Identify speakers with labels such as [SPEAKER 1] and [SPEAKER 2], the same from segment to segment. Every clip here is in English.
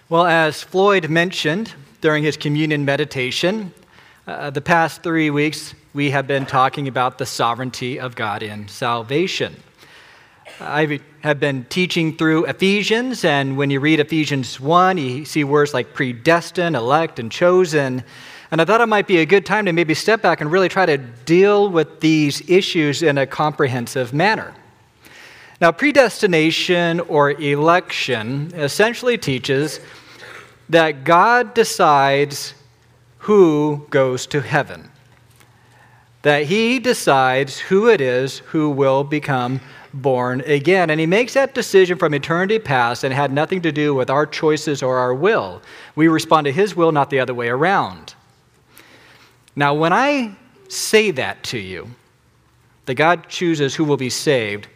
[SPEAKER 1] Well, as Floyd mentioned during his communion meditation, the past 3 weeks we have been talking about the sovereignty of God in salvation. I have been teaching through Ephesians, and when you read Ephesians 1, you see words like predestined, elect, and chosen. And I thought it might be a good time to maybe step back and really try to deal with these issues in a comprehensive manner. Now, predestination or election essentially teaches that God decides who goes to heaven, that He decides who it is who will become born again. And He makes that decision from eternity past, and it had nothing to do with our choices or our will. We respond to His will, not the other way around. Now, when I say that to you, that God chooses who will be saved,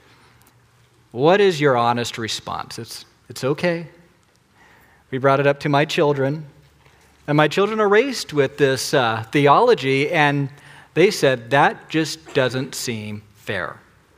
[SPEAKER 1] what is your honest response? It's okay. We brought it up to my children, and my children are raised with this theology, and they said, that just doesn't seem fair.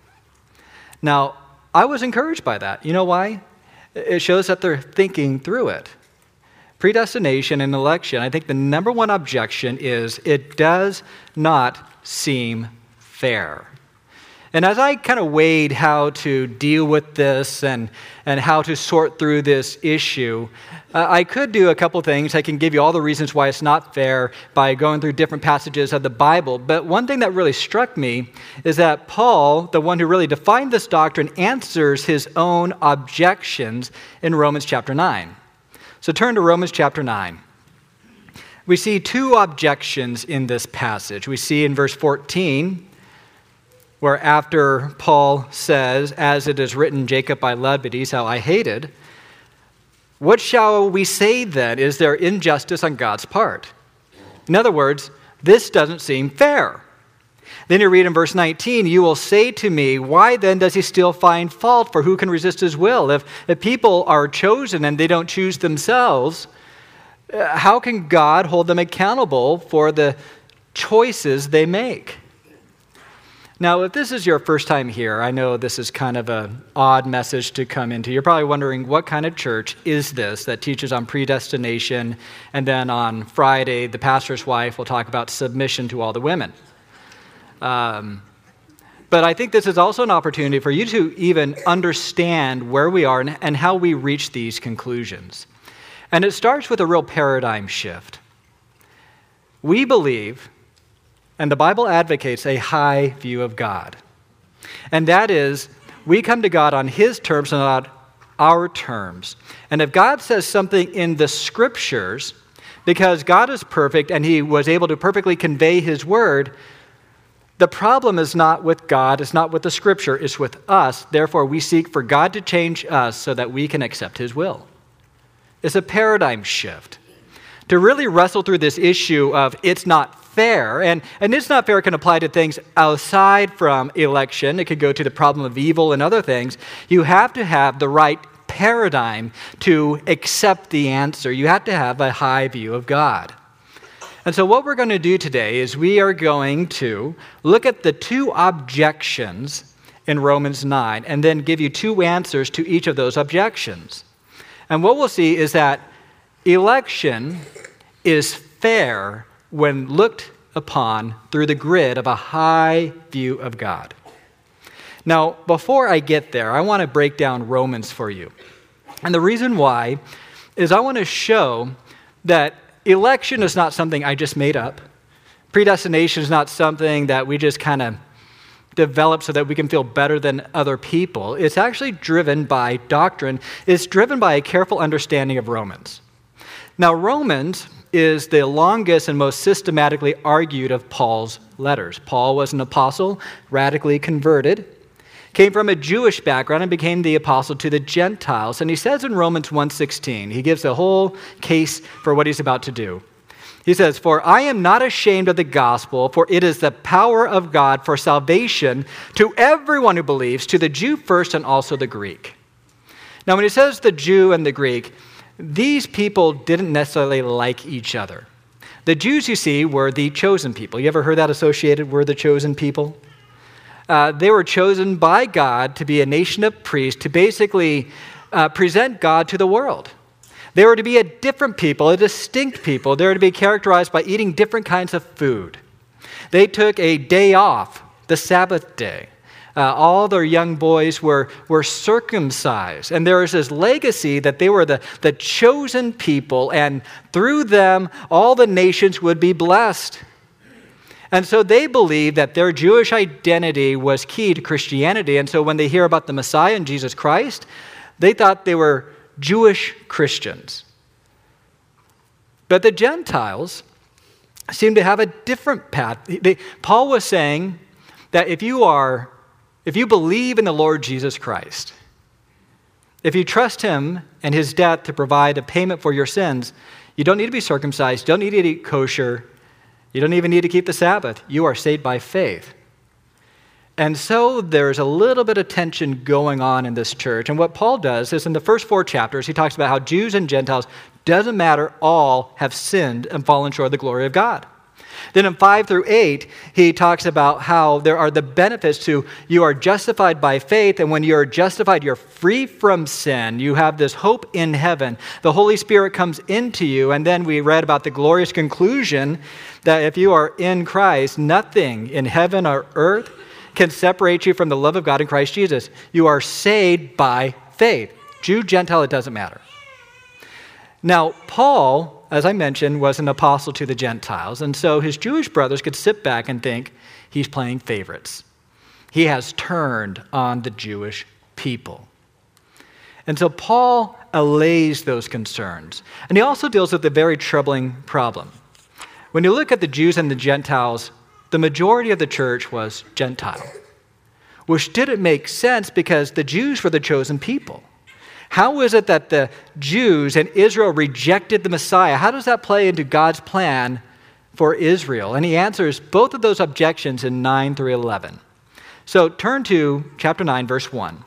[SPEAKER 1] Now, I was encouraged by that. You know why? It shows that they're thinking through it. Predestination and election, I think the number one objection is it does not seem fair. And as I kind of weighed how to deal with this and how to sort through this issue, I could do a couple things. I can give you all the reasons why it's not fair by going through different passages of the Bible. But one thing that really struck me is that Paul, the one who really defined this doctrine, answers his own objections in Romans chapter 9. So turn to Romans chapter 9. We see two objections in this passage. We see in verse 14, where after Paul says, as it is written, Jacob I loved, but Esau I hated, what shall we say then? Is there injustice on God's part? In other words, this doesn't seem fair. Then you read in verse 19, you will say to me, why then does he still find fault? For who can resist his will? If people are chosen and they don't choose themselves, how can God hold them accountable for the choices they make? Now, if this is your first time here, I know this is kind of an odd message to come into. You're probably wondering, what kind of church is this that teaches on predestination, and then on Friday, the pastor's wife will talk about submission to all the women? But I think this is also an opportunity for you to even understand where we are and how we reach these conclusions. And it starts with a real paradigm shift. We believe, and the Bible advocates, a high view of God. And that is, we come to God on His terms and not our terms. And if God says something in the Scriptures, because God is perfect and He was able to perfectly convey His word, the problem is not with God, it's not with the Scripture, it's with us. Therefore, we seek for God to change us so that we can accept His will. It's a paradigm shift. To really wrestle through this issue of it's not fair, and it's not fair can apply to things outside from election. It could go to the problem of evil and other things. You have to have the right paradigm to accept the answer. You have to have a high view of God. And so what we're going to do today is we are going to look at the two objections in Romans 9 and then give you two answers to each of those objections. And what we'll see is that election is fair when looked upon through the grid of a high view of God. Now, before I get there, I want to break down Romans for you. And the reason why is I want to show that election is not something I just made up. Predestination is not something that we just kind of develop so that we can feel better than other people. It's actually driven by doctrine. It's driven by a careful understanding of Romans. Now, Romans is the longest and most systematically argued of Paul's letters. Paul was an apostle, radically converted, came from a Jewish background and became the apostle to the Gentiles. And he says in Romans 1:16, he gives a whole case for what he's about to do. He says, for I am not ashamed of the gospel, for it is the power of God for salvation to everyone who believes, to the Jew first and also the Greek. Now, when he says the Jew and the Greek, these people didn't necessarily like each other. The Jews, you see, were the chosen people. You ever heard that associated? We're the chosen people? They were chosen by God to be a nation of priests to basically present God to the world. They were to be a different people, a distinct people. They were to be characterized by eating different kinds of food. They took a day off, the Sabbath day. All their young boys were circumcised. And there was this legacy that they were the chosen people, and through them, all the nations would be blessed. And so they believed that their Jewish identity was key to Christianity. And so when they hear about the Messiah and Jesus Christ, they thought they were Jewish Christians. But the Gentiles seem to have a different path. Paul was saying that if you believe in the Lord Jesus Christ, if you trust him and his death to provide a payment for your sins, you don't need to be circumcised, you don't need to eat kosher, you don't even need to keep the Sabbath. You are saved by faith. And so there's a little bit of tension going on in this church. And what Paul does is in the first 4 chapters, he talks about how Jews and Gentiles, doesn't matter, all have sinned and fallen short of the glory of God. Then in 5 through 8, he talks about how there are the benefits to you are justified by faith, and when you're justified, you're free from sin. You have this hope in heaven. The Holy Spirit comes into you, and then we read about the glorious conclusion that if you are in Christ, nothing in heaven or earth can separate you from the love of God in Christ Jesus. You are saved by faith. Jew, Gentile, it doesn't matter. Now, Paul, as I mentioned, was an apostle to the Gentiles, and so his Jewish brothers could sit back and think he's playing favorites. He has turned on the Jewish people. And so Paul allays those concerns, and he also deals with a very troubling problem. When you look at the Jews and the Gentiles, the majority of the church was Gentile, which didn't make sense because the Jews were the chosen people. How is it that the Jews and Israel rejected the Messiah? How does that play into God's plan for Israel? And he answers both of those objections in 9 through 11. So turn to chapter 9, verse 1.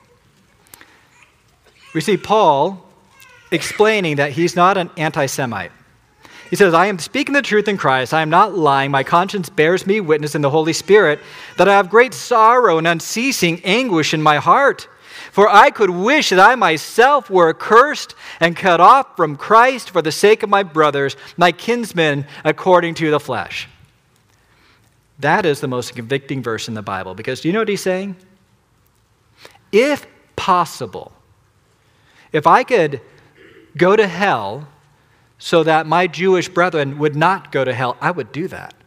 [SPEAKER 1] We see Paul explaining that he's not an anti-Semite. He says, I am speaking the truth in Christ. I am not lying. My conscience bears me witness in the Holy Spirit that I have great sorrow and unceasing anguish in my heart. For I could wish that I myself were accursed and cut off from Christ for the sake of my brothers, my kinsmen, according to the flesh. That is the most convicting verse in the Bible, because do you know what he's saying? If possible, if I could go to hell so that my Jewish brethren would not go to hell, I would do that.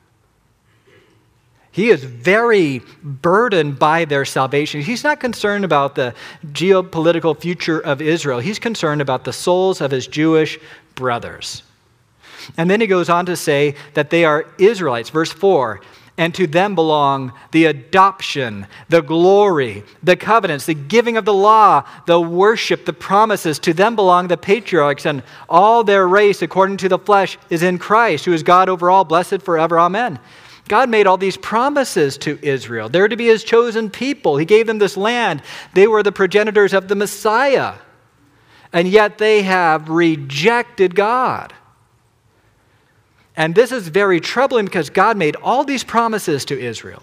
[SPEAKER 1] He is very burdened by their salvation. He's not concerned about the geopolitical future of Israel. He's concerned about the souls of his Jewish brothers. And then he goes on to say that they are Israelites. Verse 4, and to them belong the adoption, the glory, the covenants, the giving of the law, the worship, the promises. To them belong the patriarchs, and all their race according to the flesh is in Christ, who is God over all, blessed forever. Amen. God made all these promises to Israel. They're to be his chosen people. He gave them this land. They were the progenitors of the Messiah. And yet they have rejected God. And this is very troubling because God made all these promises to Israel.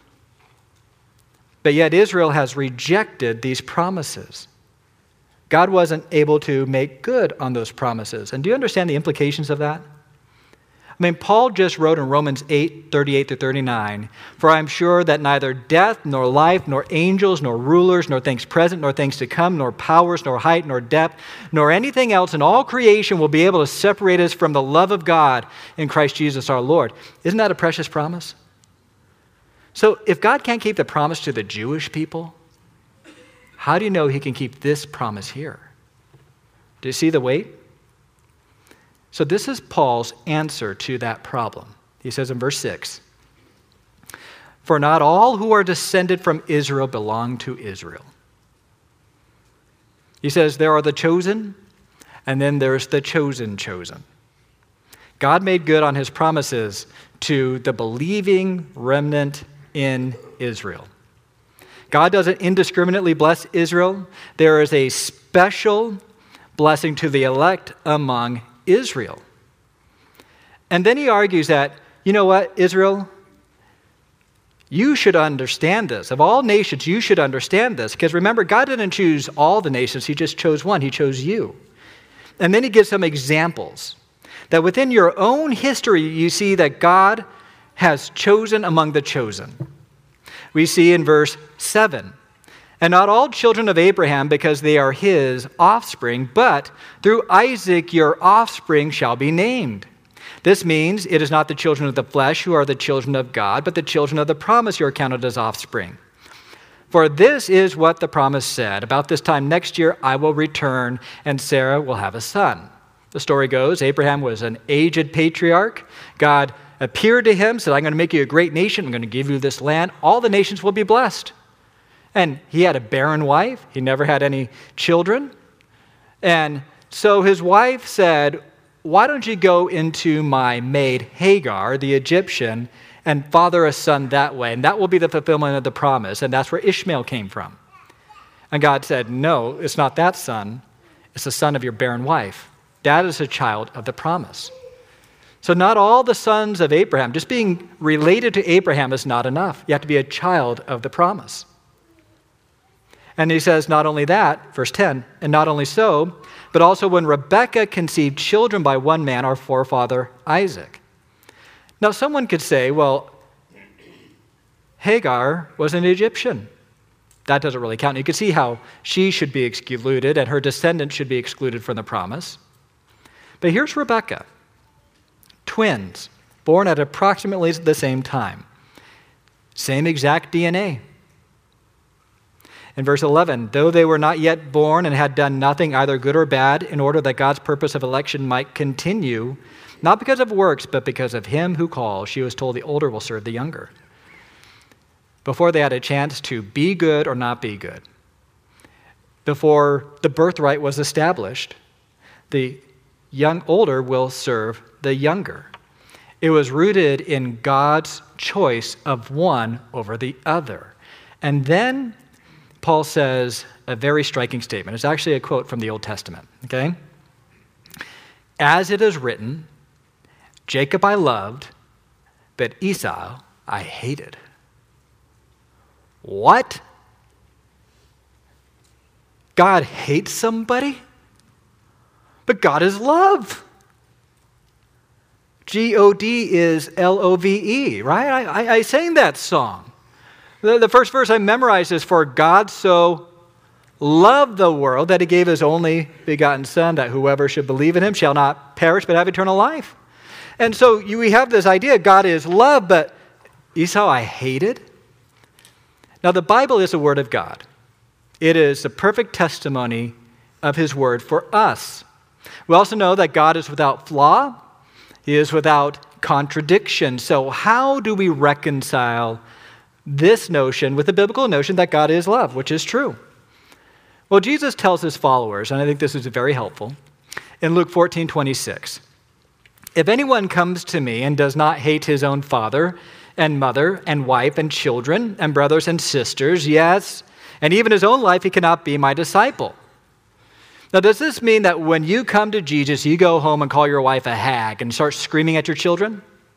[SPEAKER 1] But yet Israel has rejected these promises. God wasn't able to make good on those promises. And do you understand the implications of that? I mean, Paul just wrote in Romans 8, 38 to 39, for I am sure that neither death, nor life, nor angels, nor rulers, nor things present, nor things to come, nor powers, nor height, nor depth, nor anything else in all creation will be able to separate us from the love of God in Christ Jesus our Lord. Isn't that a precious promise? So if God can't keep the promise to the Jewish people, how do you know he can keep this promise here? Do you see the weight? So this is Paul's answer to that problem. He says in verse 6, for not all who are descended from Israel belong to Israel. He says there are the chosen, and then there's the chosen. God made good on his promises to the believing remnant in Israel. God doesn't indiscriminately bless Israel. There is a special blessing to the elect among Israel. And then he argues that, you know what, Israel, you should understand this. Of all nations, you should understand this. Because remember, God didn't choose all the nations. He just chose one. He chose you. And then he gives some examples that within your own history, you see that God has chosen among the chosen. We see in verse 7, and not all children of Abraham because they are his offspring, but through Isaac your offspring shall be named. This means it is not the children of the flesh who are the children of God, but the children of the promise who are counted as offspring. For this is what the promise said, about this time next year I will return and Sarah will have a son. The story goes, Abraham was an aged patriarch. God appeared to him, said, I'm going to make you a great nation. I'm going to give you this land. All the nations will be blessed. And he had a barren wife. He never had any children. And so his wife said, why don't you go into my maid Hagar, the Egyptian, and father a son that way? And that will be the fulfillment of the promise. And that's where Ishmael came from. And God said, no, it's not that son. It's the son of your barren wife. That is a child of the promise. So not all the sons of Abraham, just being related to Abraham is not enough. You have to be a child of the promise. And he says not only that, verse 10, and not only so, but also when Rebekah conceived children by one man, our forefather Isaac. Now someone could say, well, Hagar was an Egyptian. That doesn't really count. You could see how she should be excluded and her descendants should be excluded from the promise. But here's Rebekah. Twins, born at approximately the same time. Same exact DNA. In verse 11, though they were not yet born and had done nothing, either good or bad, in order that God's purpose of election might continue, not because of works, but because of him who calls, she was told the older will serve the younger. Before they had a chance to be good or not be good, before the birthright was established, the older will serve the younger. It was rooted in God's choice of one over the other. And then Paul says a very striking statement. It's actually a quote from the Old Testament, okay? As it is written, Jacob I loved, but Esau I hated. What? God hates somebody? But God is love. G-O-D is L-O-V-E, right? I sang that song. The first verse I memorized is, for God so loved the world that he gave his only begotten son, that whoever should believe in him shall not perish but have eternal life. And so we have this idea, God is love, but Esau I hated. Now the Bible is the word of God. It is the perfect testimony of his word for us. We also know that God is without flaw. He is without contradiction. So how do we reconcile this notion with the biblical notion that God is love, which is true? Well, Jesus tells his followers, and I think this is very helpful, in Luke 14:26, if anyone comes to me and does not hate his own father and mother and wife and children and brothers and sisters, yes, and even his own life, he cannot be my disciple. Now, does this mean that when you come to Jesus, you go home and call your wife a hag and start screaming at your children?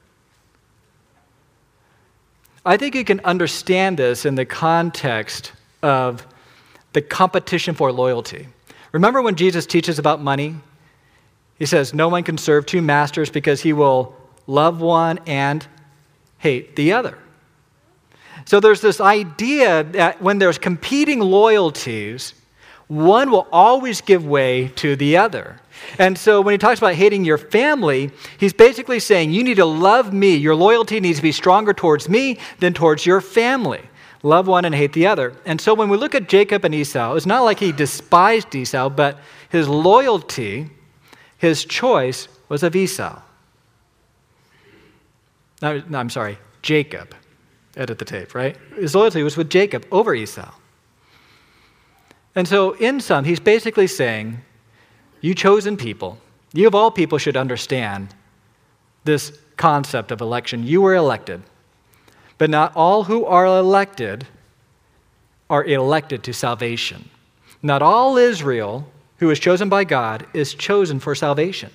[SPEAKER 1] I think you can understand this in the context of the competition for loyalty. Remember when Jesus teaches about money? He says, no one can serve two masters because he will love one and hate the other. So there's this idea that when there's competing loyalties, one will always give way to the other. And so when he talks about hating your family, he's basically saying you need to love me. Your loyalty needs to be stronger towards me than towards your family. Love one and hate the other. And so when we look at Jacob and Esau, it's not like he despised Esau, but his loyalty, his choice was of Esau. No, I'm sorry, Jacob. Edit the tape, right? His loyalty was with Jacob over Esau. And so in sum, he's basically saying, you chosen people, you of all people should understand this concept of election. You were elected, but not all who are elected to salvation. Not all Israel who is chosen by God is chosen for salvation.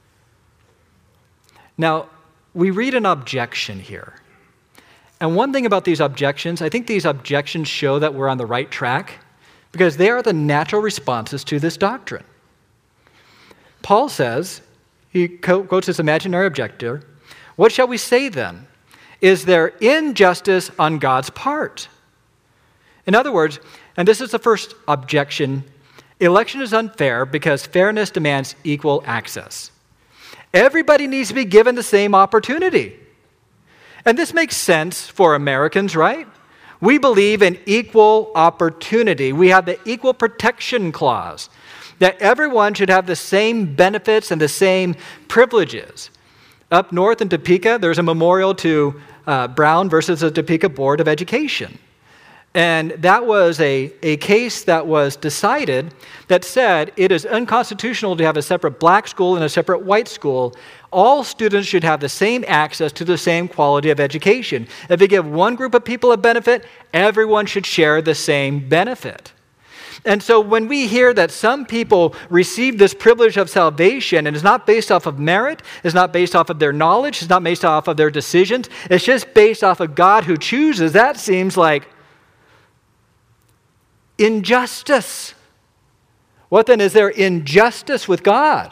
[SPEAKER 1] Now, we read an objection here. And one thing about these objections, I think these objections show that we're on the right track, because they are the natural responses to this doctrine. Paul says, he quotes his imaginary objector, "What shall we say then? Is there injustice on God's part?" In other words, and this is the first objection, election is unfair because fairness demands equal access. Everybody needs to be given the same opportunity. And this makes sense for Americans, right? We believe in equal opportunity. We have the equal protection clause, that everyone should have the same benefits and the same privileges. Up north in Topeka, there's a memorial to Brown versus the Topeka Board of Education. And that was a case that was decided that said it is unconstitutional to have a separate black school and a separate white school. All students should have the same access to the same quality of education. If you give one group of people a benefit, everyone should share the same benefit. And so when we hear that some people receive this privilege of salvation and it's not based off of merit, it's not based off of their knowledge, it's not based off of their decisions, it's just based off of God who chooses, that seems like injustice. What then is there injustice with God?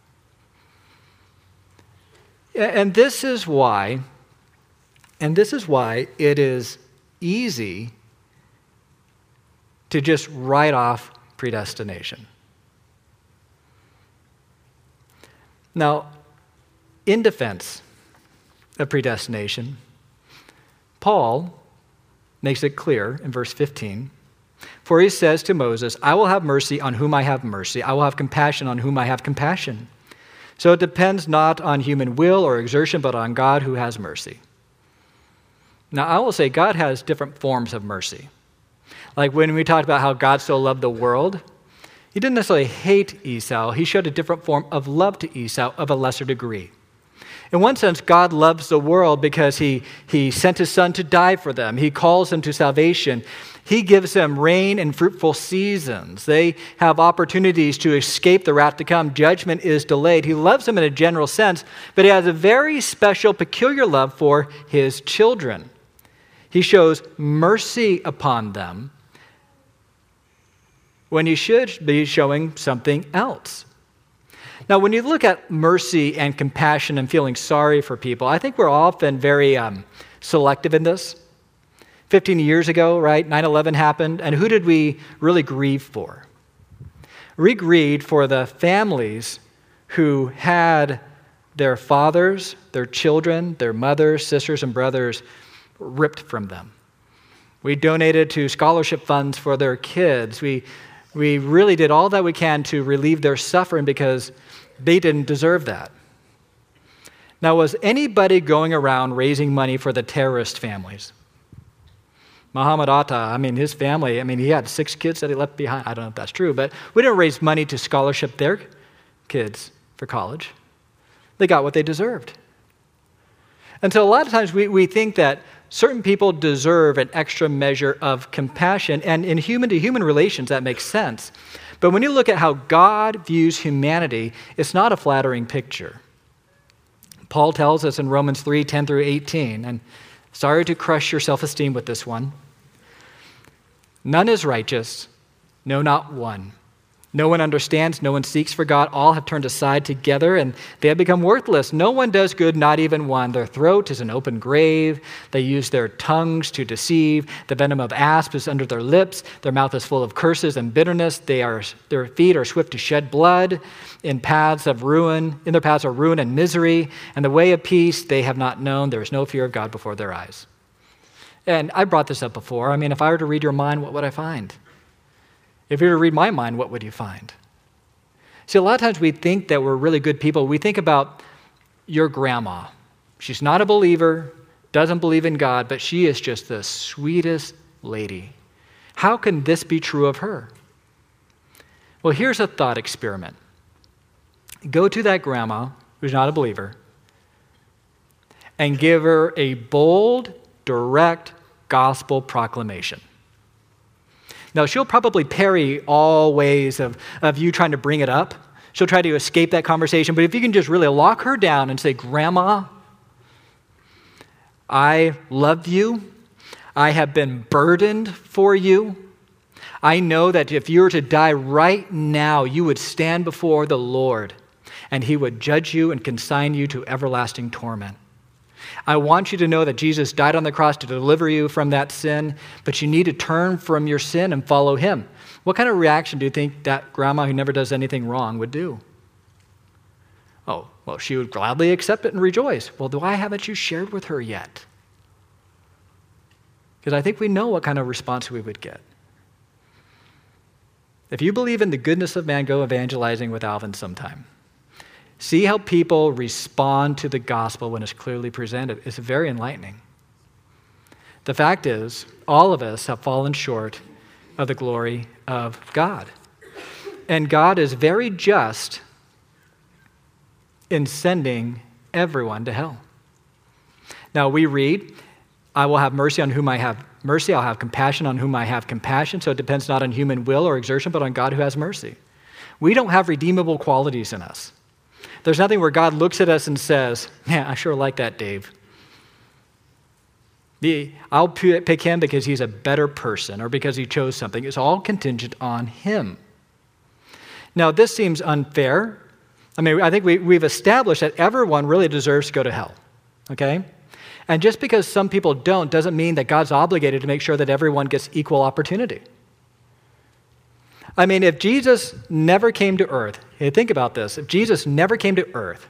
[SPEAKER 1] And this is why it is easy to just write off predestination. Now, in defense of predestination, Paul makes it clear in verse 15, for he says to Moses, "I will have mercy on whom I have mercy. I will have compassion on whom I have compassion." So it depends not on human will or exertion, but on God who has mercy. Now, I will say God has different forms of mercy. Like when we talked about how God so loved the world, he didn't necessarily hate Esau. He showed a different form of love to Esau of a lesser degree. In one sense, God loves the world because he sent his son to die for them. He calls them to salvation. He gives them rain and fruitful seasons. They have opportunities to escape the wrath to come. Judgment is delayed. He loves them in a general sense, but he has a very special, peculiar love for his children. He shows mercy upon them when he should be showing something else. Now, when you look at mercy and compassion and feeling sorry for people, I think we're often very selective in this. 15 years ago, right, 9/11 happened, and who did we really grieve for? We grieved for the families who had their fathers, their children, their mothers, sisters, and brothers ripped from them. We donated to scholarship funds for their kids. We really did all that we can to relieve their suffering because they didn't deserve that. Now, was anybody going around raising money for the terrorist families? Muhammad Atta, his family, he had 6 kids that he left behind. I don't know if that's true, but we didn't raise money to scholarship their kids for college. They got what they deserved. And so a lot of times we think that certain people deserve an extra measure of compassion, and in human-to-human relations, that makes sense. But when you look at how God views humanity, it's not a flattering picture. Paul tells us in Romans 3:10 through 18, and sorry to crush your self-esteem with this one. None is righteous, no, not one. No one understands, no one seeks for God. All have turned aside together, and they have become worthless. No one does good, not even one. Their throat is an open grave. They use their tongues to deceive. The venom of asp is under their lips. Their mouth is full of curses and bitterness. Their feet are swift to shed blood. In their paths are ruin and misery. And the way of peace they have not known. There is no fear of God before their eyes. And I brought this up before. If I were to read your mind, what would I find? If you were to read my mind, what would you find? See, a lot of times we think that we're really good people. We think about your grandma. She's not a believer, doesn't believe in God, but she is just the sweetest lady. How can this be true of her? Well, here's a thought experiment. Go to that grandma who's not a believer and give her a bold, direct gospel proclamation. Now, she'll probably parry all ways of you trying to bring it up. She'll try to escape that conversation. But if you can just really lock her down and say, Grandma, I love you. I have been burdened for you. I know that if you were to die right now, you would stand before the Lord. and he would judge you and consign you to everlasting torment. I want you to know that Jesus died on the cross to deliver you from that sin, but you need to turn from your sin and follow him. What kind of reaction do you think that grandma who never does anything wrong would do? Oh, well, she would gladly accept it and rejoice. Well, why haven't you shared with her yet? Because I think we know what kind of response we would get. If you believe in the goodness of man, go evangelizing with Alvin sometime. See how people respond to the gospel when it's clearly presented. It's very enlightening. The fact is, all of us have fallen short of the glory of God. And God is very just in sending everyone to hell. Now we read, I will have mercy on whom I have mercy. I'll have compassion on whom I have compassion. So it depends not on human will or exertion, but on God who has mercy. We don't have redeemable qualities in us. There's nothing where God looks at us and says, yeah, I sure like that Dave. I'll pick him because he's a better person or because he chose something. It's all contingent on him. Now, this seems unfair. I think we've established that everyone really deserves to go to hell, okay? And just because some people don't doesn't mean that God's obligated to make sure that everyone gets equal opportunity. If Jesus never came to earth, think about this. If Jesus never came to earth,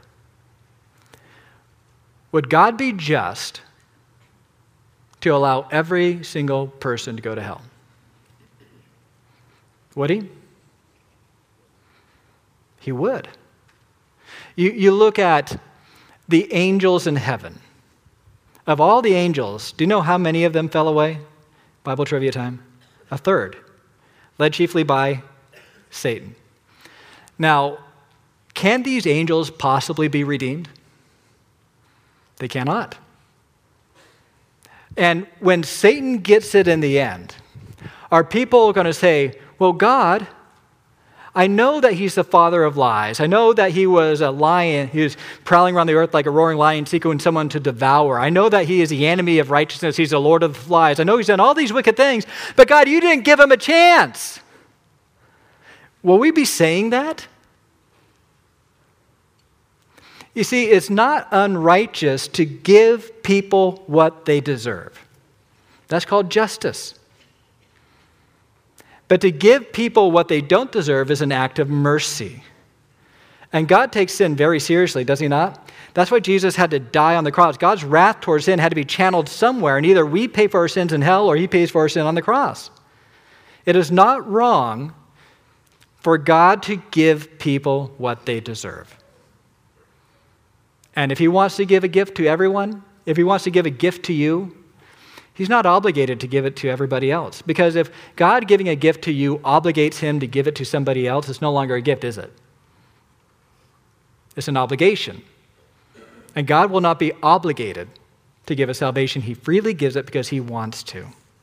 [SPEAKER 1] would God be just to allow every single person to go to hell? Would he? He would. You look at the angels in heaven. Of all the angels, do you know how many of them fell away? Bible trivia time. A third. Led chiefly by Satan. Now, can these angels possibly be redeemed? They cannot. And when Satan gets it in the end, are people going to say, well, God, I know that he's the father of lies. I know that he was a lion. He was prowling around the earth like a roaring lion, seeking someone to devour. I know that he is the enemy of righteousness. He's the Lord of lies. I know he's done all these wicked things, but God, you didn't give him a chance. Will we be saying that? You see, it's not unrighteous to give people what they deserve. That's called justice. But to give people what they don't deserve is an act of mercy. And God takes sin very seriously, does he not? That's why Jesus had to die on the cross. God's wrath towards sin had to be channeled somewhere, and either we pay for our sins in hell or he pays for our sin on the cross. It is not wrong for God to give people what they deserve. And if he wants to give a gift to everyone, if he wants to give a gift to you, he's not obligated to give it to everybody else. Because if God giving a gift to you obligates him to give it to somebody else, it's no longer a gift, is it? It's an obligation. And God will not be obligated to give us salvation. He freely gives it because he wants to.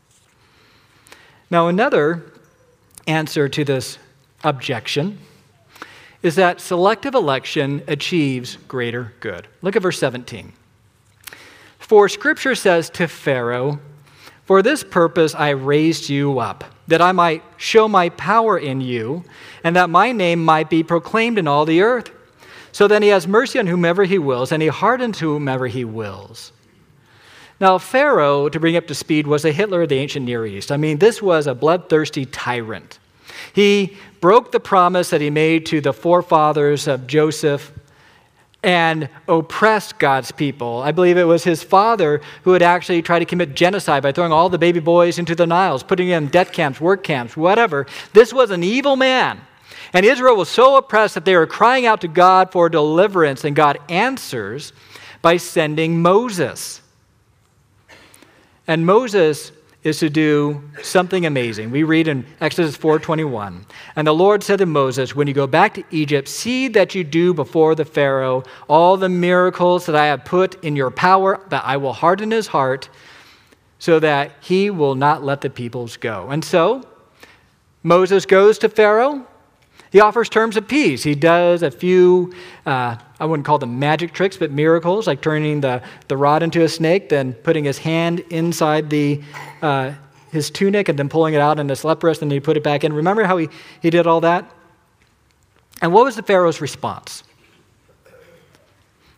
[SPEAKER 1] Now, another answer to this objection is that selective election achieves greater good. Look at verse 17. For Scripture says to Pharaoh, for this purpose I raised you up, that I might show my power in you, and that my name might be proclaimed in all the earth. So then he has mercy on whomever he wills, and he hardens whomever he wills. Now, Pharaoh, to bring up to speed, was a Hitler of the ancient Near East. This was a bloodthirsty tyrant. He broke the promise that he made to the forefathers of Joseph and oppressed God's people. I believe it was his father who had actually tried to commit genocide by throwing all the baby boys into the Niles, putting them in death camps, work camps, whatever. This was an evil man. And Israel was so oppressed that they were crying out to God for deliverance, and God answers by sending Moses. And Moses is to do something amazing. We read in Exodus 4:21, and the Lord said to Moses, when you go back to Egypt, see that you do before the Pharaoh all the miracles that I have put in your power, that I will harden his heart so that he will not let the peoples go. And so Moses goes to Pharaoh. He offers terms of peace. He does a few, I wouldn't call them magic tricks, but miracles, like turning the rod into a snake, then putting his hand inside his tunic and then pulling it out in his leprous, and he put it back in. Remember how he did all that? And what was the Pharaoh's response?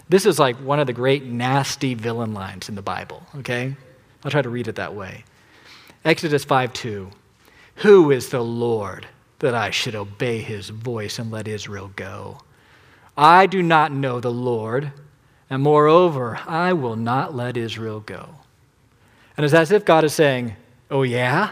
[SPEAKER 1] This is like one of the great nasty villain lines in the Bible, okay? I'll try to read it that way. Exodus 5:2. Who is the Lord that I should obey his voice and let Israel go? I do not know the Lord, and moreover, I will not let Israel go. And it's as if God is saying, oh yeah?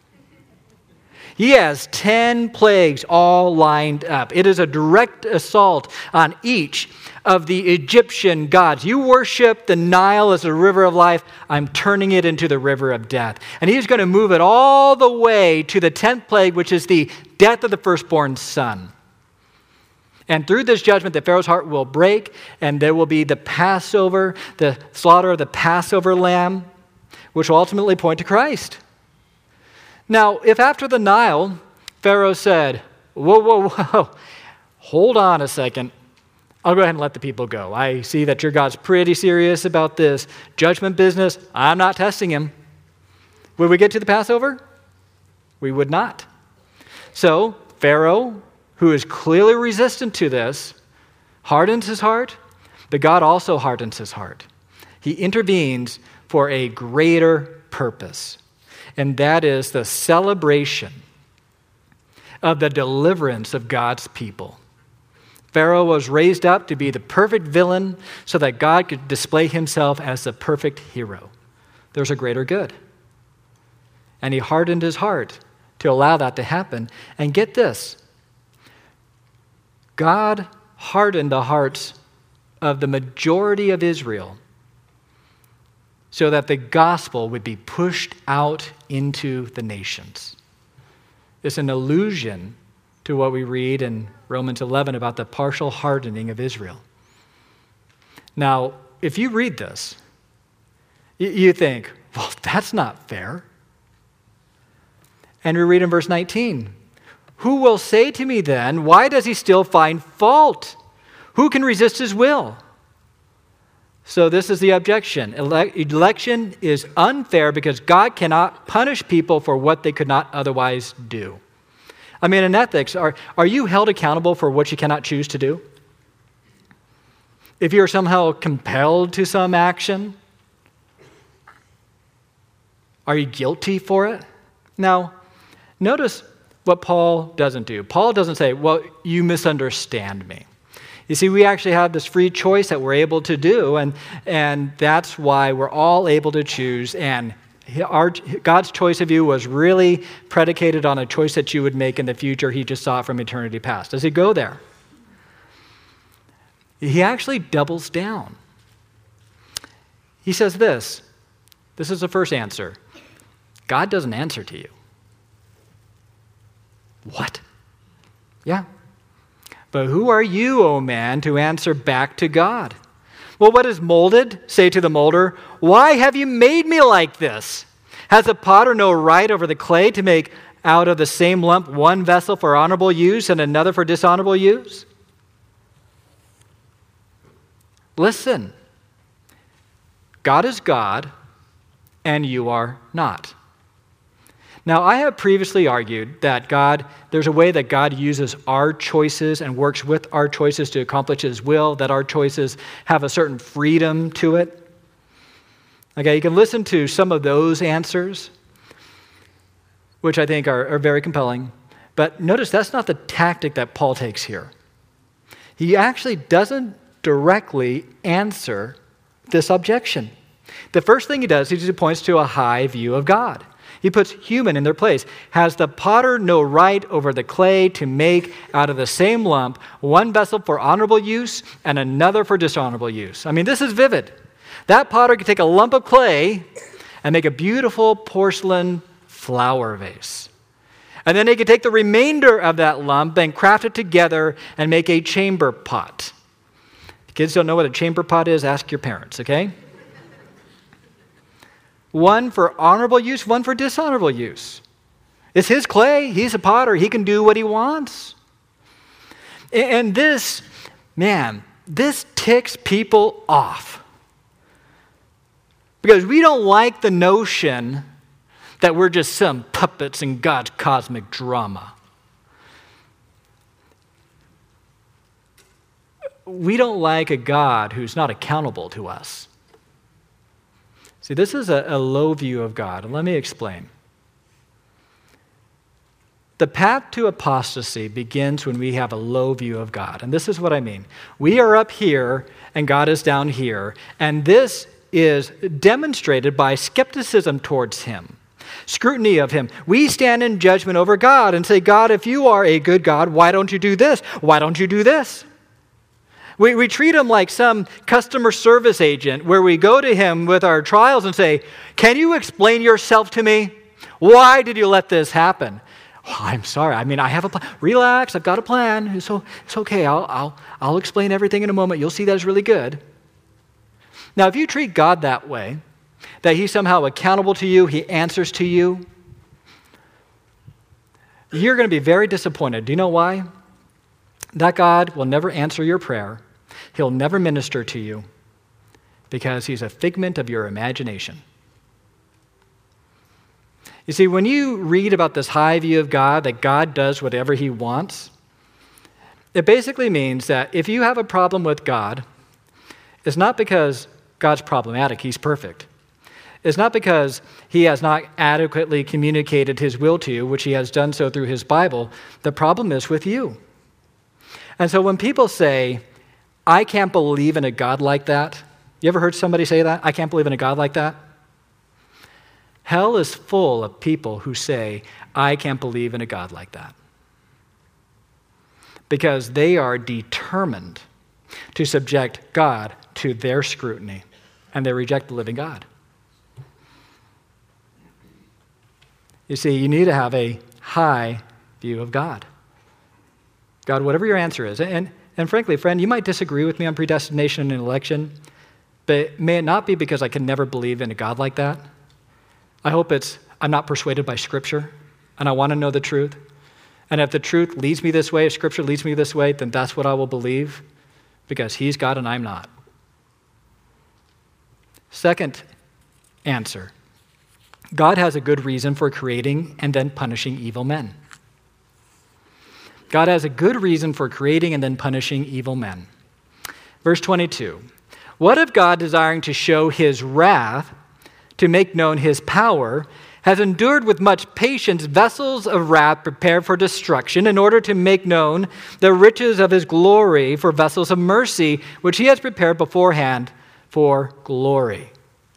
[SPEAKER 1] He has 10 plagues all lined up. It is a direct assault on each of the Egyptian gods. You worship the Nile as a river of life. I'm turning it into the river of death. And he's going to move it all the way to the 10th plague, which is the death of the firstborn son. And through this judgment, the Pharaoh's heart will break, and there will be the Passover, the slaughter of the Passover lamb, which will ultimately point to Christ. Now, if after the Nile, Pharaoh said, whoa, hold on a second, I'll go ahead and let the people go. I see that your God's pretty serious about this judgment business. I'm not testing him. Would we get to the Passover? We would not. So, Pharaoh, who is clearly resistant to this, hardens his heart, but God also hardens his heart. He intervenes for a greater purpose, and that is the celebration of the deliverance of God's people. Pharaoh was raised up to be the perfect villain so that God could display himself as the perfect hero. There's a greater good. And he hardened his heart to allow that to happen. And get this, God hardened the hearts of the majority of Israel so that the gospel would be pushed out into the nations. It's an allusion to what we read in Romans 11 about the partial hardening of Israel. Now, if you read this, you think, well, that's not fair. And we read in verse 19, who will say to me then, why does he still find fault? Who can resist his will? So this is the objection. Election is unfair because God cannot punish people for what they could not otherwise do. I mean, in ethics, are you held accountable for what you cannot choose to do? If you're somehow compelled to some action, are you guilty for it? Now, notice what Paul doesn't do. Paul doesn't say, well, you misunderstand me. You see, we actually have this free choice that we're able to do, and that's why we're all able to choose. And God's choice of you was really predicated on a choice that you would make in the future. He just saw it from eternity past. Does he go there? He actually doubles down. He says this is the first answer. God doesn't answer to you. What? Yeah. But who are you, O man, to answer back to God? Well, what is molded? Say to the molder, why have you made me like this? Has the potter no right over the clay to make out of the same lump one vessel for honorable use and another for dishonorable use? Listen, God is God, and you are not. Now, I have previously argued that there's a way that God uses our choices and works with our choices to accomplish his will, that our choices have a certain freedom to it. Okay, you can listen to some of those answers, which I think are very compelling. But notice that's not the tactic that Paul takes here. He actually doesn't directly answer this objection. The first thing he does is he points to a high view of God. He puts human in their place. Has the potter no right over the clay to make out of the same lump one vessel for honorable use and another for dishonorable use? I mean, this is vivid. That potter could take a lump of clay and make a beautiful porcelain flower vase. And then they could take the remainder of that lump and craft it together and make a chamber pot. If kids don't know what a chamber pot is, ask your parents, okay? One for honorable use, one for dishonorable use. It's his clay. He's a potter. He can do what he wants. And this ticks people off. Because we don't like the notion that we're just some puppets in God's cosmic drama. we don't like a God who's not accountable to us. See, this is a low view of God, and let me explain. The path to apostasy begins when we have a low view of God, and this is what I mean. We are up here, and God is down here, and this is demonstrated by skepticism towards him, scrutiny of him. We stand in judgment over God and say, God, if you are a good God, why don't you do this? Why don't you do this? We treat him like some customer service agent where we go to him with our trials and say, can you explain yourself to me? Why did you let this happen? Oh, I'm sorry. I have a plan. Relax. I've got a plan. It's okay. I'll explain everything in a moment. You'll see that is really good. Now, if you treat God that way, that he's somehow accountable to you, he answers to you, you're going to be very disappointed. Do you know why? That God will never answer your prayer. He'll never minister to you because he's a figment of your imagination. You see, when you read about this high view of God, that God does whatever he wants, it basically means that if you have a problem with God, it's not because God's problematic, he's perfect. It's not because he has not adequately communicated his will to you, which he has done so through his Bible. The problem is with you. And so when people say, I can't believe in a God like that, you ever heard somebody say that? I can't believe in a God like that? Hell is full of people who say, I can't believe in a God like that. Because they are determined to subject God to their scrutiny, and they reject the living God. You see, you need to have a high view of God. God, whatever your answer is. And frankly, friend, you might disagree with me on predestination and election, but may it not be because I can never believe in a God like that. I hope I'm not persuaded by Scripture, and I want to know the truth. And if the truth leads me this way, if Scripture leads me this way, then that's what I will believe, because he's God and I'm not. Second answer. God has a good reason for creating and then punishing evil men. God has a good reason for creating and then punishing evil men. Verse 22. What if God, desiring to show his wrath, to make known his power, has endured with much patience vessels of wrath prepared for destruction, in order to make known the riches of his glory for vessels of mercy, which he has prepared beforehand for glory?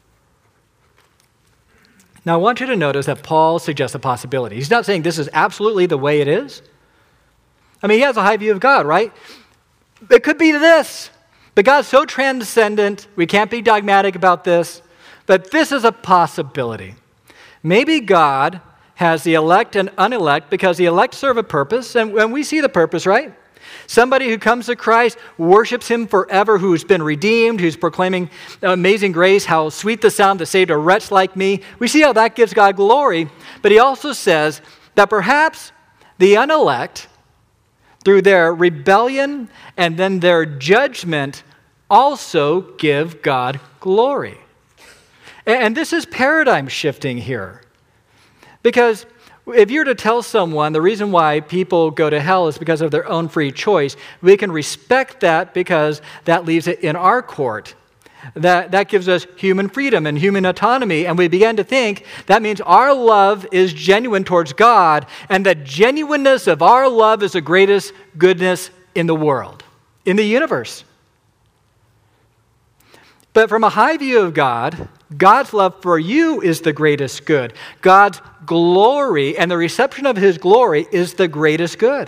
[SPEAKER 1] Now, I want you to notice that Paul suggests a possibility. He's not saying this is absolutely the way it is. He has a high view of God, right? It could be this, but God's so transcendent, we can't be dogmatic about this, but this is a possibility. Maybe God has the elect and unelect because the elect serve a purpose, and we see the purpose, right? Somebody who comes to Christ, worships him forever, who's been redeemed, who's proclaiming amazing grace, how sweet the sound that saved a wretch like me. We see how that gives God glory, but he also says that perhaps the unelect, through their rebellion and then their judgment, also give God glory. And this is paradigm shifting here. Because if you're to tell someone the reason why people go to hell is because of their own free choice, we can respect that because that leaves it in our court. That gives us human freedom and human autonomy, and we begin to think that means our love is genuine towards God, and the genuineness of our love is the greatest goodness in the world, in the universe. But from a high view of God, God's love for you is the greatest good. God's glory and the reception of his glory is the greatest good.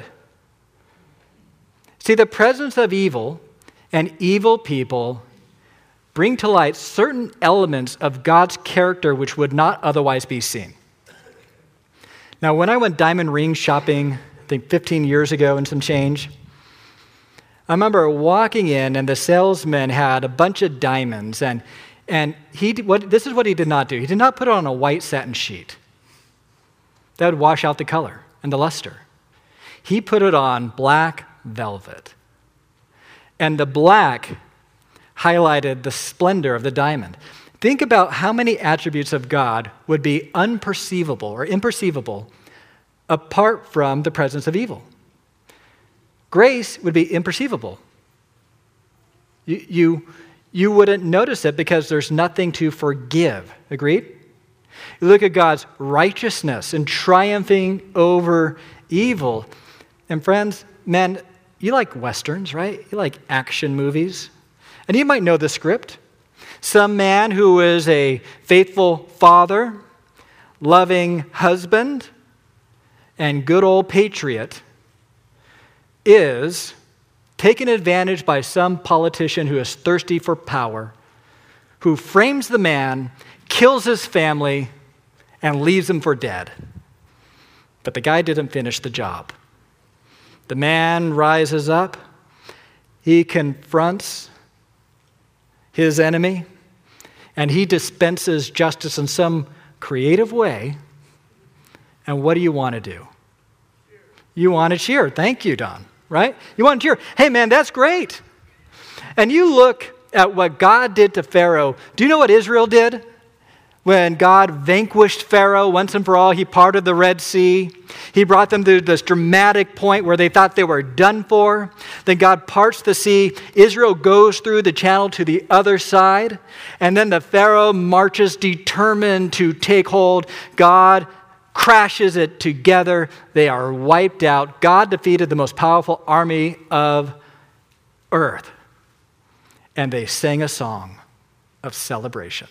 [SPEAKER 1] See, the presence of evil and evil people bring to light certain elements of God's character which would not otherwise be seen. Now, when I went diamond ring shopping, I think 15 years ago and some change, I remember walking in and the salesman had a bunch of diamonds, and this is what he did not do. He did not put it on a white satin sheet. That would wash out the color and the luster. He put it on black velvet. And the black highlighted the splendor of the diamond. Think about how many attributes of God would be unperceivable or imperceivable apart from the presence of evil. Grace would be imperceivable. You wouldn't notice it because there's nothing to forgive. Agreed? You look at God's righteousness and triumphing over evil. And friends, men, you like Westerns, right? You like action movies. And you might know the script. Some man who is a faithful father, loving husband, and good old patriot is taken advantage by some politician who is thirsty for power, who frames the man, kills his family, and leaves him for dead. But the guy didn't finish the job. The man rises up. He confronts his enemy, and he dispenses justice in some creative way. And what do you want to do? You want to cheer. Thank you, Don. Right? You want to cheer. Hey, man, that's great. And you look at what God did to Pharaoh. Do you know what Israel did? When God vanquished Pharaoh once and for all, he parted the Red Sea. He brought them to this dramatic point where they thought they were done for. Then God parts the sea. Israel goes through the channel to the other side. And then the Pharaoh marches determined to take hold. God crashes it together. They are wiped out. God defeated the most powerful army of earth. And they sang a song of celebration.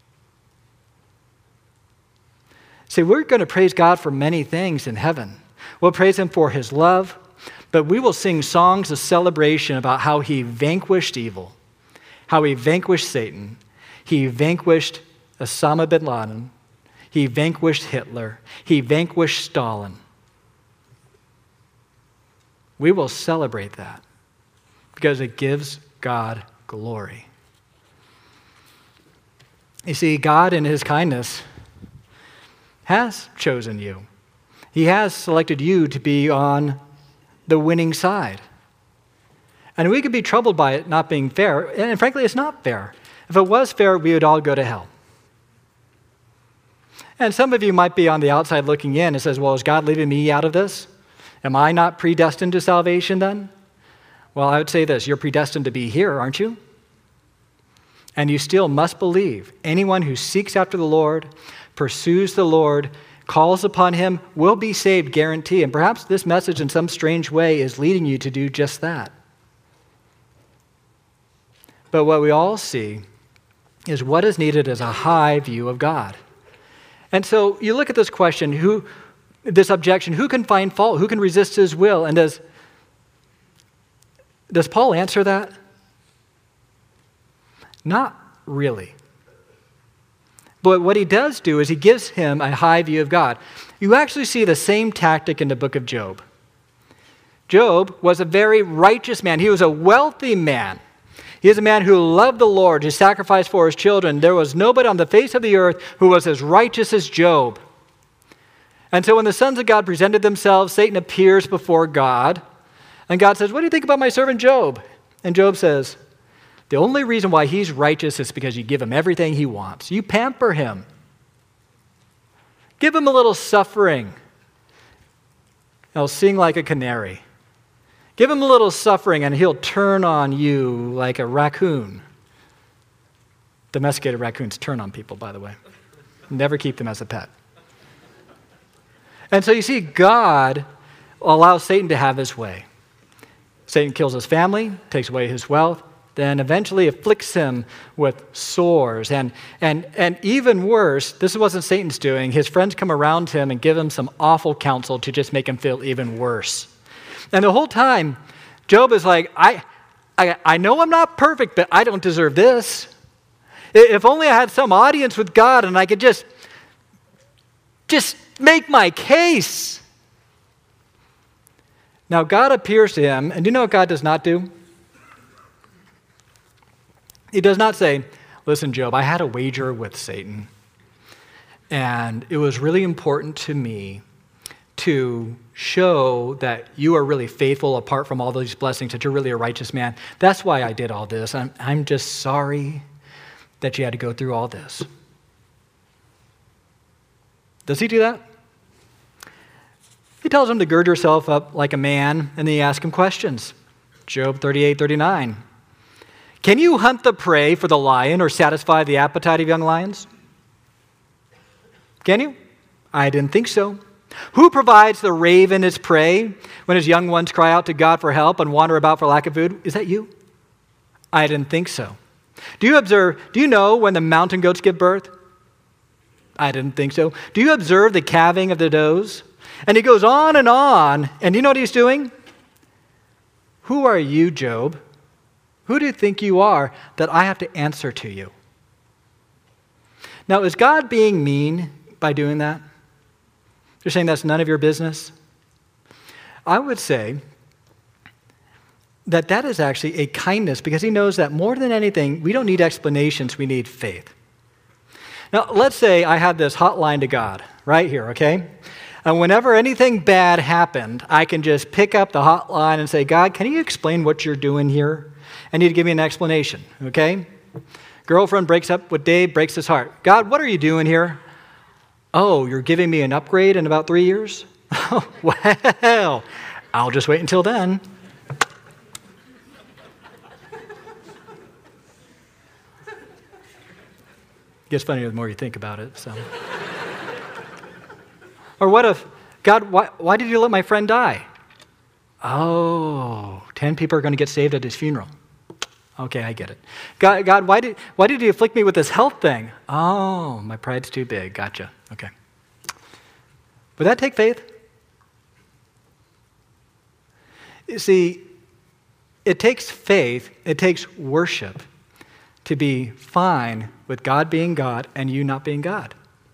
[SPEAKER 1] See, we're going to praise God for many things in heaven. We'll praise him for his love, but we will sing songs of celebration about how he vanquished evil, how he vanquished Satan, he vanquished Osama bin Laden, he vanquished Hitler, he vanquished Stalin. We will celebrate that because it gives God glory. You see, God in his kindness has chosen you. He has selected you to be on the winning side. And we could be troubled by it not being fair, and frankly, it's not fair. If it was fair, we would all go to hell. And some of you might be on the outside looking in and says, well, is God leaving me out of this? Am I not predestined to salvation then? Well, I would say this, you're predestined to be here, aren't you? And you still must believe anyone who seeks after the Lord, pursues the Lord, calls upon him, will be saved, guarantee. And perhaps this message in some strange way is leading you to do just that. But what we all see is what is needed is a high view of God. And so you look at this question, this objection, who can find fault? Who can resist his will? And does Paul answer that? Not really. But what he does do is he gives him a high view of God. You actually see the same tactic in the book of Job. Job was a very righteous man. He was a wealthy man. He is a man who loved the Lord, who sacrificed for his children. There was nobody on the face of the earth who was as righteous as Job. And so when the sons of God presented themselves, Satan appears before God. And God says, what do you think about my servant Job? And Job says, the only reason why he's righteous is because you give him everything he wants. You pamper him. Give him a little suffering. He'll sing like a canary. Give him a little suffering and he'll turn on you like a raccoon. Domesticated raccoons turn on people, by the way. Never keep them as a pet. And so you see, God allows Satan to have his way. Satan kills his family, takes away his wealth, then eventually afflicts him with sores. And even worse, this wasn't Satan's doing. His friends come around him and give him some awful counsel to just make him feel even worse. And the whole time, Job is like, I know I'm not perfect, but I don't deserve this. If only I had some audience with God and I could just make my case. Now, God appears to him, and do you know what God does not do? He does not say, listen, Job, I had a wager with Satan, and it was really important to me to show that you are really faithful apart from all these blessings, that you're really a righteous man. That's why I did all this. I'm just sorry that you had to go through all this. Does he do that? He tells him to gird yourself up like a man, and then he asks him questions. Job 38:39. Can you hunt the prey for the lion or satisfy the appetite of young lions? Can you? I didn't think so. Who provides the raven its prey when his young ones cry out to God for help and wander about for lack of food? Is that you? I didn't think so. Do you know when the mountain goats give birth? I didn't think so. Do you observe the calving of the does? And he goes on, and you know what he's doing? Who are you, Job? Who do you think you are that I have to answer to you? Now, is God being mean by doing that? You're saying that's none of your business? I would say that is actually a kindness because he knows that more than anything, we don't need explanations, we need faith. Now, let's say I had this hotline to God right here, okay? And whenever anything bad happened, I can just pick up the hotline and say, God, can you explain what you're doing here? I need to give me an explanation, okay? Girlfriend breaks up with Dave, breaks his heart. God, what are you doing here? Oh, you're giving me an upgrade in about 3 years? Oh, well, I'll just wait until then. It gets funnier the more you think about it. So. Or what if, God, why did you let my friend die? Oh, 10 people are going to get saved at his funeral. Okay, I get it. God, why did you afflict me with this health thing? Oh, my pride's too big. Gotcha. Okay. Would that take faith? You see, it takes faith, it takes worship to be fine with God being God and you not being God.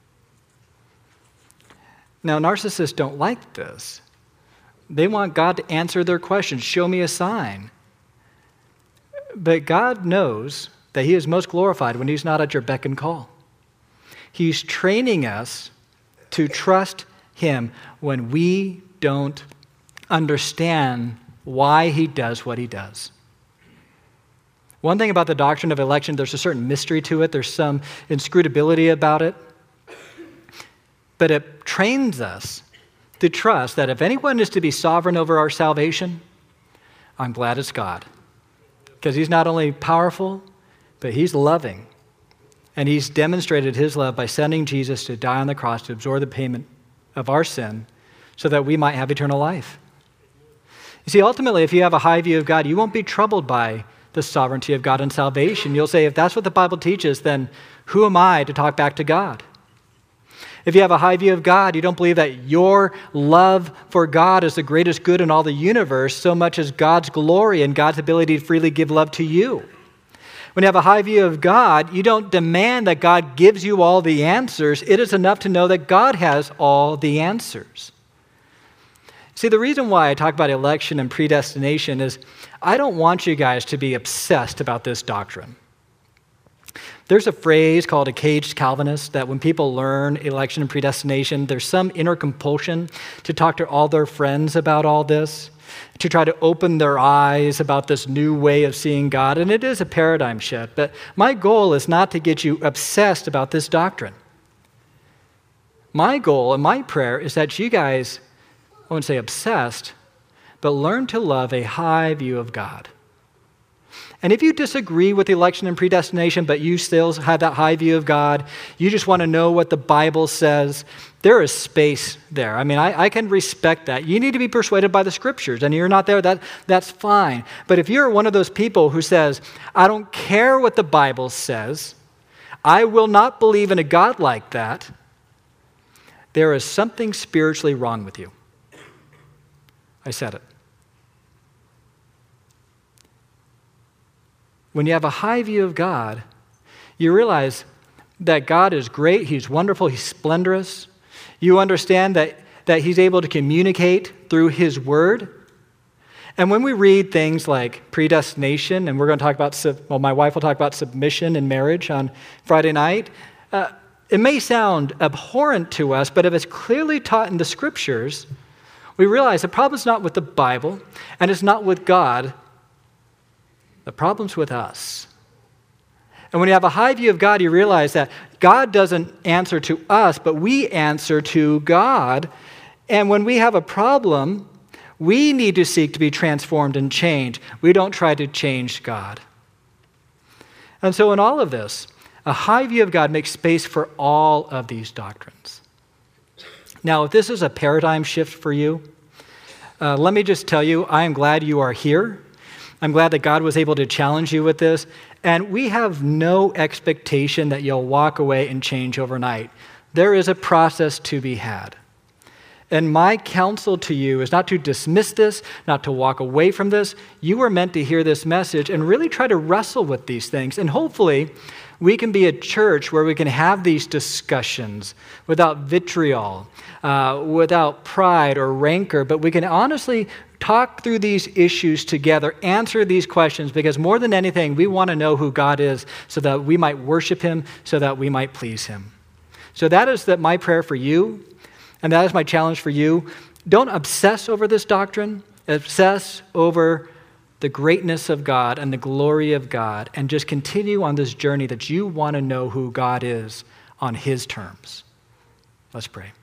[SPEAKER 1] Now, narcissists don't like this. They want God to answer their questions. Show me a sign. But God knows that he is most glorified when he's not at your beck and call. He's training us to trust him when we don't understand why he does what he does. One thing about the doctrine of election, there's a certain mystery to it. There's some inscrutability about it. But it trains us to trust that if anyone is to be sovereign over our salvation, I'm glad it's God. Because he's not only powerful, but he's loving. And he's demonstrated his love by sending Jesus to die on the cross to absorb the payment of our sin so that we might have eternal life. You see, ultimately, if you have a high view of God, you won't be troubled by the sovereignty of God and salvation. You'll say, if that's what the Bible teaches, then who am I to talk back to God? If you have a high view of God, you don't believe that your love for God is the greatest good in all the universe so much as God's glory and God's ability to freely give love to you. When you have a high view of God, you don't demand that God gives you all the answers. It is enough to know that God has all the answers. See, the reason why I talk about election and predestination is I don't want you guys to be obsessed about this doctrine. There's a phrase called a caged Calvinist that when people learn election and predestination, there's some inner compulsion to talk to all their friends about all this, to try to open their eyes about this new way of seeing God. And it is a paradigm shift. But my goal is not to get you obsessed about this doctrine. My goal and my prayer is that you guys, I wouldn't say obsessed, but learn to love a high view of God. And if you disagree with election and predestination, but you still have that high view of God, you just want to know what the Bible says, there is space there. I mean, I can respect that. You need to be persuaded by the Scriptures, and you're not there, that's fine. But if you're one of those people who says, I don't care what the Bible says, I will not believe in a God like that, there is something spiritually wrong with you. I said it. When you have a high view of God, you realize that God is great, he's wonderful, he's splendorous. You understand that he's able to communicate through his word. And when we read things like predestination, and we're going to talk about, my wife will talk about submission in marriage on Friday night, it may sound abhorrent to us, but if it's clearly taught in the Scriptures, we realize the problem's not with the Bible, and it's not with God. The problem's with us. And when you have a high view of God, you realize that God doesn't answer to us, but we answer to God. And when we have a problem, we need to seek to be transformed and changed. We don't try to change God. And so in all of this, a high view of God makes space for all of these doctrines. Now, if this is a paradigm shift for you, let me just tell you, I am glad you are here. I'm glad that God was able to challenge you with this. And we have no expectation that you'll walk away and change overnight. There is a process to be had. And my counsel to you is not to dismiss this, not to walk away from this. You were meant to hear this message and really try to wrestle with these things. And hopefully, we can be a church where we can have these discussions without vitriol, without pride or rancor, but we can honestly talk through these issues together, answer these questions, because more than anything, we want to know who God is so that we might worship him, so that we might please him. So that is my prayer for you, and that is my challenge for you. Don't obsess over this doctrine. Obsess over the greatness of God and the glory of God, and just continue on this journey that you want to know who God is on his terms. Let's pray.